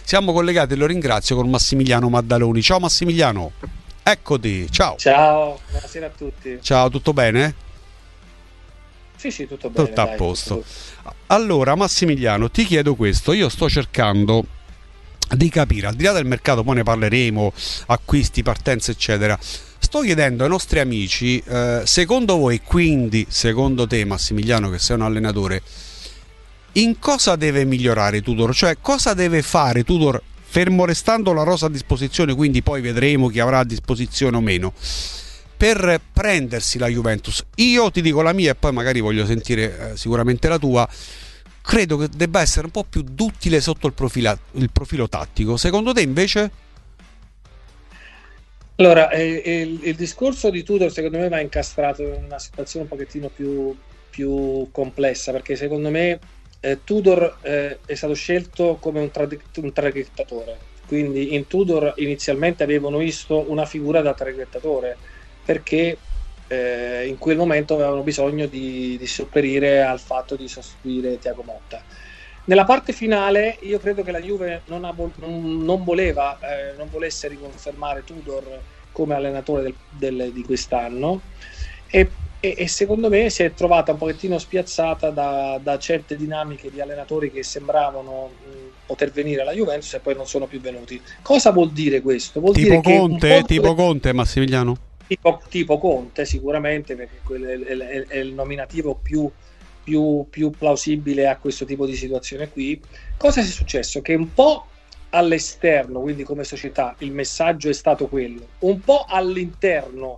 Siamo collegati, e lo ringrazio, con Massimiliano Maddaloni. Ciao Massimiliano, eccoti, ciao. Ciao, buonasera a tutti. Ciao, tutto bene? Sì, tutto bene. Tutto a posto. Allora Massimiliano, ti chiedo questo, io sto cercando di capire, al di là del mercato, poi ne parleremo, acquisti, partenze eccetera, sto chiedendo ai nostri amici, secondo voi, quindi secondo te Massimiliano che sei un allenatore, in cosa deve migliorare Tudor? Cioè cosa deve fare Tudor, fermo restando la rosa a disposizione, quindi poi vedremo chi avrà a disposizione o meno, per prendersi la Juventus? Io ti dico la mia e poi magari voglio sentire sicuramente la tua. Credo che debba essere un po' più duttile sotto il profilo tattico. Secondo te invece? Allora, il discorso di Tudor secondo me va incastrato in una situazione un pochettino più complessa, perché secondo me Tudor è stato scelto come un traghettatore, quindi in Tudor inizialmente avevano visto una figura da traghettatore, perché in quel momento avevano bisogno di sopperire al fatto di sostituire Thiago Motta. Nella parte finale io credo che la Juve non volesse riconfermare Tudor come allenatore di quest'anno e secondo me si è trovata un pochettino spiazzata da certe dinamiche di allenatori che sembravano poter venire alla Juventus e poi non sono più venuti. Cosa vuol dire questo? Vuol tipo dire Conte, che tipo Conte, Massimiliano? Tipo Conte sicuramente, perché quello è il nominativo più plausibile a questo tipo di situazione qui. Cosa è successo? Che un po' all'esterno, quindi come società, il messaggio è stato quello, un po' all'interno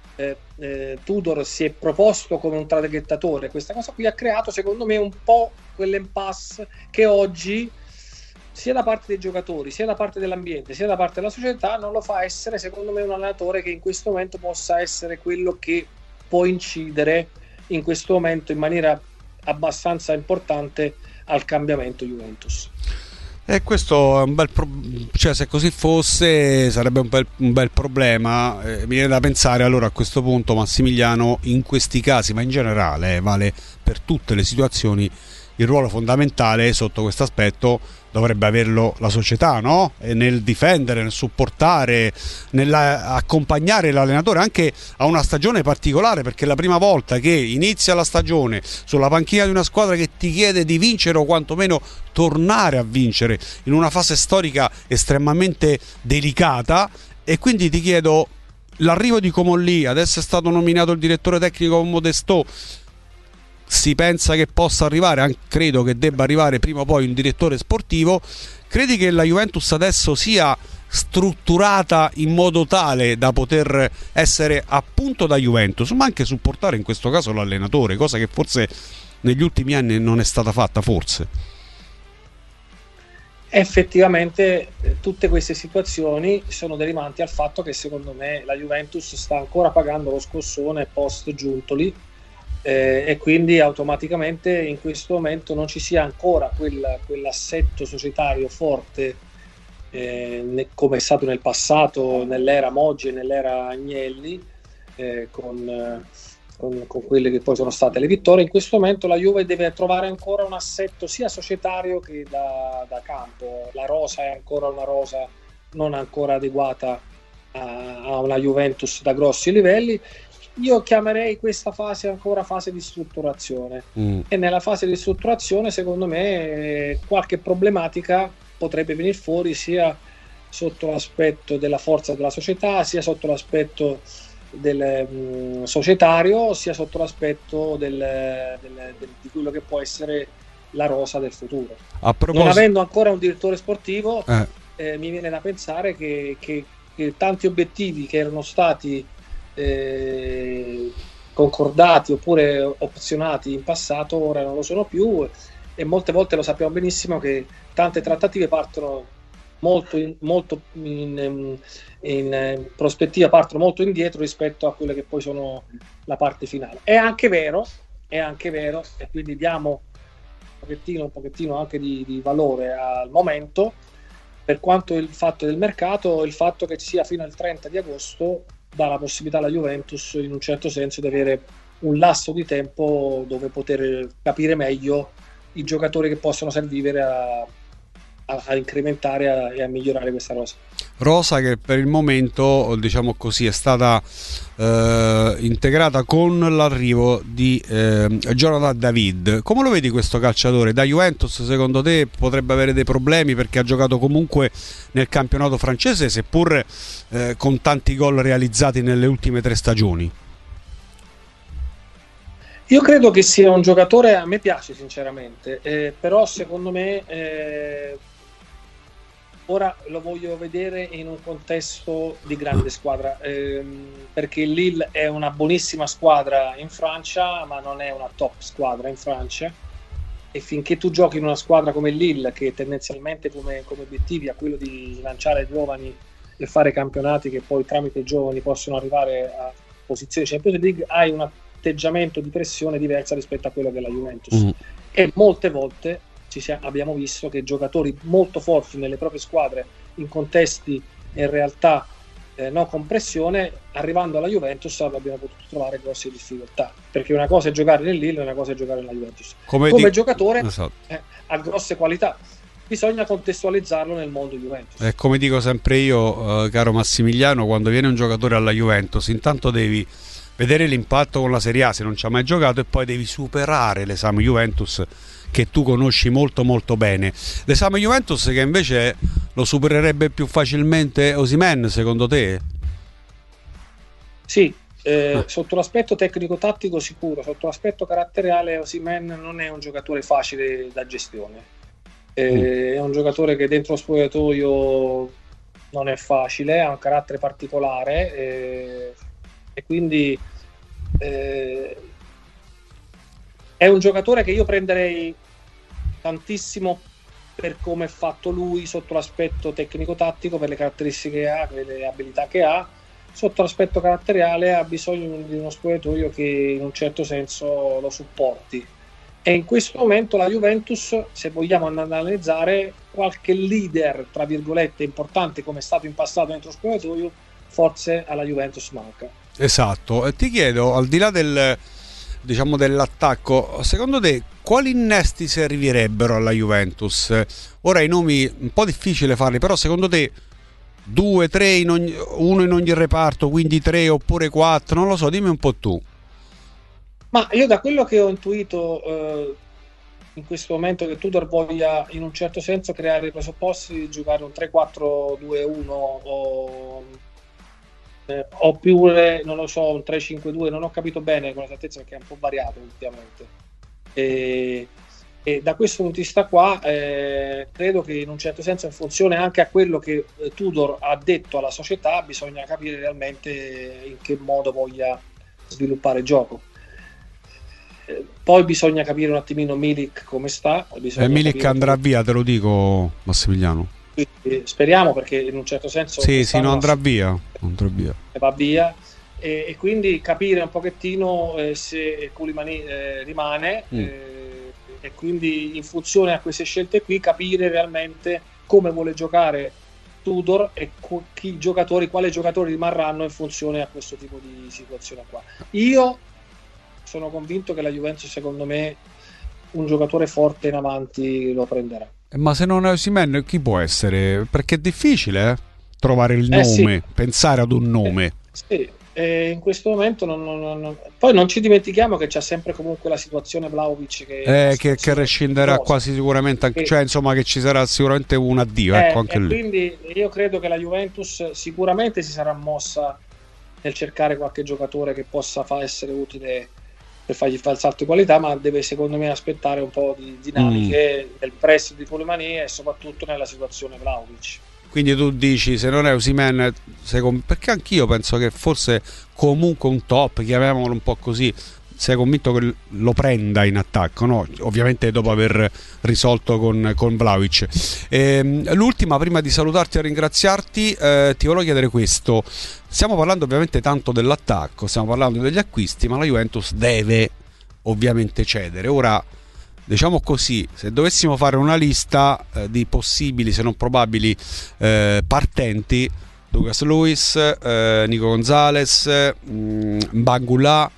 Tudor si è proposto come un traghettatore. Questa cosa qui ha creato secondo me un po' quell'impasse che oggi sia da parte dei giocatori, sia da parte dell'ambiente, sia da parte della società non lo fa essere secondo me un allenatore che in questo momento possa essere quello che può incidere in questo momento in maniera abbastanza importante al cambiamento Juventus. E questo è un bel cioè se così fosse sarebbe un bel problema. Mi viene da pensare allora a questo punto, Massimiliano, in questi casi, ma in generale vale per tutte le situazioni, il ruolo fondamentale sotto questo aspetto dovrebbe averlo la società, no? E nel difendere, nel supportare, nell'accompagnare l'allenatore anche a una stagione particolare, perché la prima volta che inizia la stagione sulla panchina di una squadra che ti chiede di vincere o quantomeno tornare a vincere in una fase storica estremamente delicata, e quindi ti chiedo, l'arrivo di Comolli, adesso è stato nominato il direttore tecnico Modesto, si pensa che possa arrivare, credo che debba arrivare prima o poi un direttore sportivo. Credi che la Juventus adesso sia strutturata in modo tale da poter essere appunto da Juventus, ma anche supportare in questo caso l'allenatore, cosa che forse negli ultimi anni non è stata fatta, forse? Effettivamente tutte queste situazioni sono derivanti al fatto che secondo me la Juventus sta ancora pagando lo scossone post Giuntoli, e quindi automaticamente in questo momento non ci sia ancora quell'assetto societario forte come è stato nel passato, nell'era Moggi e nell'era Agnelli, con quelle che poi sono state le vittorie. In questo momento la Juve deve trovare ancora un assetto sia societario che da campo. La rosa è ancora una rosa non ancora adeguata a una Juventus da grossi livelli. Io chiamerei questa fase ancora fase di strutturazione, e nella fase di strutturazione secondo me qualche problematica potrebbe venire fuori sia sotto l'aspetto della forza della società, sia sotto l'aspetto del societario, sia sotto l'aspetto di quello che può essere la rosa del futuro. Non avendo ancora un direttore sportivo, mi viene da pensare che tanti obiettivi che erano stati concordati oppure opzionati in passato ora non lo sono più, e molte volte lo sappiamo benissimo che tante trattative partono in prospettiva, partono molto indietro rispetto a quelle che poi sono la parte finale. È anche vero, e quindi diamo un pochettino anche di valore al momento. Per quanto il fatto del mercato, il fatto che sia fino al 30 di agosto dà la possibilità alla Juventus in un certo senso di avere un lasso di tempo dove poter capire meglio i giocatori che possono servire a incrementare e a migliorare questa rosa. Rosa che per il momento, diciamo così, è stata integrata con l'arrivo di Jonathan David. Come lo vedi questo calciatore? Da Juventus secondo te potrebbe avere dei problemi, perché ha giocato comunque nel campionato francese, seppur con tanti gol realizzati nelle ultime 3 stagioni? Io credo che sia un giocatore, a me piace sinceramente, però secondo me ora lo voglio vedere in un contesto di grande squadra, perché Lille è una buonissima squadra in Francia, ma non è una top squadra in Francia, e finché tu giochi in una squadra come Lille, che tendenzialmente come obiettivi ha quello di lanciare giovani e fare campionati che poi tramite i giovani possono arrivare a posizioni Champions League, hai un atteggiamento di pressione diversa rispetto a quello che è la Juventus. E molte volte abbiamo visto che giocatori molto forti nelle proprie squadre in contesti in realtà non con pressione, arrivando alla Juventus abbiamo potuto trovare grosse difficoltà, perché una cosa è giocare nel Lille e una cosa è giocare nella Juventus. Come giocatore esatto. Ha grosse qualità, bisogna contestualizzarlo nel mondo Juventus. Come dico sempre io, caro Massimiliano, quando viene un giocatore alla Juventus intanto devi vedere l'impatto con la Serie A se non ci ha mai giocato, e poi devi superare l'esame Juventus che tu conosci molto molto bene. L'esame Juventus che invece lo supererebbe più facilmente Osimhen, secondo te? Sì, sotto l'aspetto tecnico-tattico sicuro, sotto l'aspetto caratteriale Osimhen non è un giocatore facile da gestione, è un giocatore che dentro lo spogliatoio non è facile, ha un carattere particolare, e quindi è un giocatore che io prenderei tantissimo per come è fatto lui sotto l'aspetto tecnico-tattico, per le caratteristiche che ha, per le abilità che ha. Sotto l'aspetto caratteriale ha bisogno di uno spogliatoio che in un certo senso lo supporti, e in questo momento la Juventus, se vogliamo andare ad analizzare, qualche leader tra virgolette importante come è stato in passato dentro lo spogliatoio forse alla Juventus manca. Esatto, e ti chiedo, al di là dell'attacco, secondo te quali innesti servirebbero alla Juventus? Ora i nomi un po' difficile farli, però secondo te 2, 3 uno in ogni reparto, quindi 3 oppure 4, non lo so, dimmi un po' tu. Ma io da quello che ho intuito in questo momento, che Tudor voglia in un certo senso creare i presupposti di giocare un 3-4-2-1 o più, non lo so, un 3-5-2, non ho capito bene con esattezza perché è un po' variato ultimamente, e da questo punto di vista qua credo che in un certo senso, in funzione anche a quello che Tudor ha detto alla società, bisogna capire realmente in che modo voglia sviluppare il gioco. Poi bisogna capire un attimino Milik come sta. Milik andrà via, te lo dico, Massimiliano. Speriamo, perché in un certo senso sì, non andrà via, va via, e quindi capire un pochettino se Koulibaly rimane, e quindi in funzione a queste scelte qui capire realmente come vuole giocare Tudor e quali giocatori rimarranno in funzione a questo tipo di situazione qua. Io sono convinto che la Juventus, secondo me, un giocatore forte in avanti lo prenderà. Ma se non è Osimhen, chi può essere? Perché è difficile trovare il nome, sì. Pensare ad un nome. Sì, in questo momento poi non ci dimentichiamo che c'è sempre comunque la situazione Vlahovic che rescinderà quasi sicuramente, anche, cioè insomma che ci sarà sicuramente un addio, ecco, anche lì. Quindi io credo che la Juventus sicuramente si sarà mossa nel cercare qualche giocatore che possa essere utile per fargli fare il salto di qualità, ma deve secondo me aspettare un po' di dinamiche del prestito di Koulibaly e soprattutto nella situazione Vlahovic. Quindi tu dici, se non è Osimhen, perché anch'io penso che forse comunque un top, chiamiamolo un po' così, sei convinto che lo prenda in attacco, no? Ovviamente dopo aver risolto con Vlahovic. L'ultima, prima di salutarti e ringraziarti, ti volevo chiedere questo. Stiamo parlando ovviamente tanto dell'attacco, stiamo parlando degli acquisti, ma la Juventus deve ovviamente cedere. Ora, diciamo così, se dovessimo fare una lista di possibili, se non probabili, partenti, Douglas Luiz, Nico Gonzalez, Mbangula,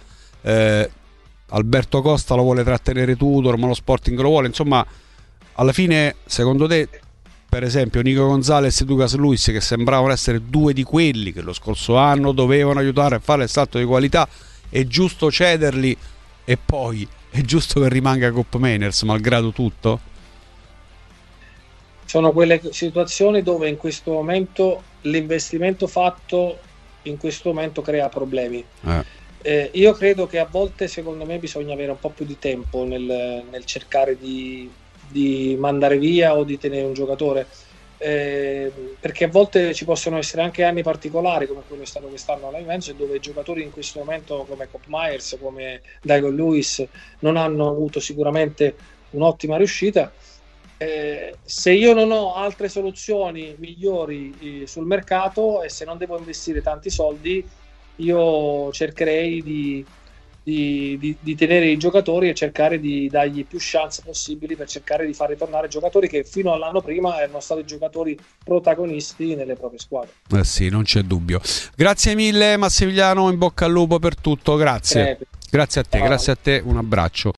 Alberto Costa lo vuole trattenere Tudor, ma lo Sporting lo vuole, insomma, alla fine secondo te per esempio Nico Gonzalez e Lucas Luis, che sembravano essere due di quelli che lo scorso anno dovevano aiutare a fare il salto di qualità, è giusto cederli e poi è giusto che rimanga Cup Mainers malgrado tutto? Sono quelle situazioni dove in questo momento l'investimento fatto in questo momento crea problemi. Io credo che a volte, secondo me, bisogna avere un po' più di tempo nel cercare di mandare via o di tenere un giocatore, perché a volte ci possono essere anche anni particolari come quello è stato quest'anno alla Juventus, dove i giocatori in questo momento come Cop Myers, come Dagon Lewis non hanno avuto sicuramente un'ottima riuscita. Se io non ho altre soluzioni migliori sul mercato e se non devo investire tanti soldi, io cercherei di tenere i giocatori e cercare di dargli più chance possibili per cercare di far ritornare giocatori che fino all'anno prima erano stati giocatori protagonisti nelle proprie squadre. Sì, non c'è dubbio. Grazie mille Massimiliano, in bocca al lupo per tutto, grazie. Grazie a te, un abbraccio.